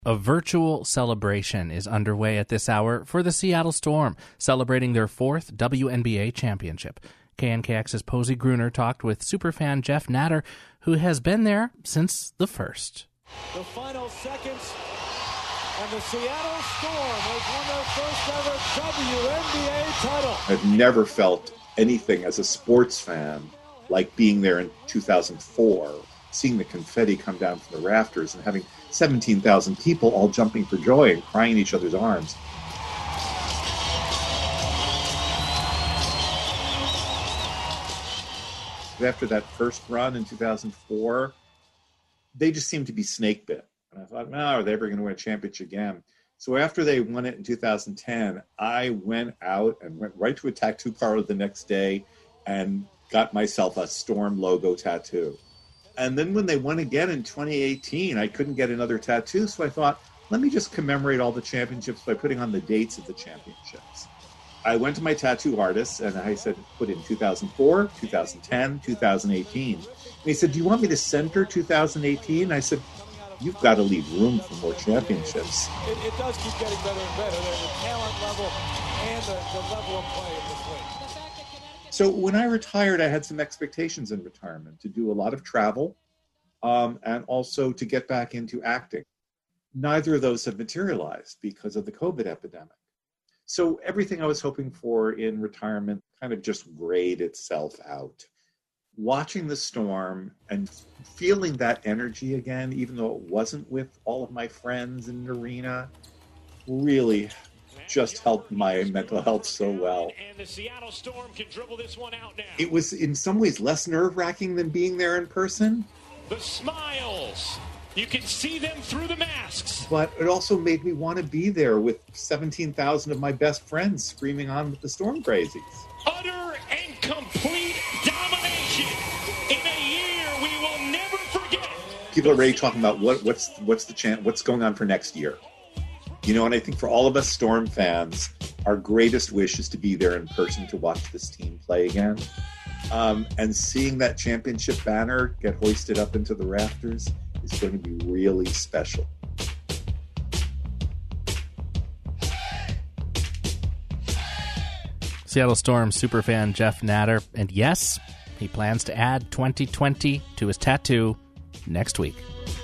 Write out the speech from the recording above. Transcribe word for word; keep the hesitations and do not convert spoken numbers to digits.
A virtual celebration is underway at this hour for the Seattle Storm, celebrating their fourth W N B A championship. K N K X's Posey Gruner talked with superfan Jeff Natter, who has been there since the first. The final seconds, and the Seattle Storm has won their first ever W N B A title. I've never felt anything as a sports fan like being there in two thousand four, seeing the confetti come down from the rafters and having seventeen thousand people all jumping for joy and crying in each other's arms. After that first run in two thousand four, they just seemed to be snake bit. And I thought, no, are they ever going to win a championship again? So after they won it in two thousand ten, I went out and went right to a tattoo parlor the next day and got myself a Storm logo tattoo. And then when they won again in twenty eighteen, I couldn't get another tattoo. So I thought, let me just commemorate all the championships by putting on the dates of the championships. I went to my tattoo artist and I said, put in two thousand four, two thousand ten, two thousand eighteen. And he said, do you want me to center two thousand eighteen? I said, you've got to leave room for more championships. It, it does keep getting better and better. The talent level and the, the level of play in this league. So when I retired, I had some expectations in retirement to do a lot of travel um, and also to get back into acting. Neither of those have materialized because of the COVID epidemic. So everything I was hoping for in retirement kind of just grayed itself out. Watching the Storm and feeling that energy again, even though it wasn't with all of my friends in the arena, really just helped my mental health so well. And the Seattle Storm can dribble this one out now. It was in some ways less nerve-wracking than being there in person. The smiles. You can see them through the masks. But it also made me want to be there with seventeen thousand of my best friends screaming on with the Storm Crazies. Utter and complete domination in a year we will never forget. People are already talking about what, what's what's the chance, what's going on for next year. You know, and I think for all of us Storm fans, our greatest wish is to be there in person to watch this team play again. Um, and seeing that championship banner get hoisted up into the rafters is going to be really special. Seattle Storm superfan Jeff Natter, and yes, he plans to add twenty twenty to his tattoo next week.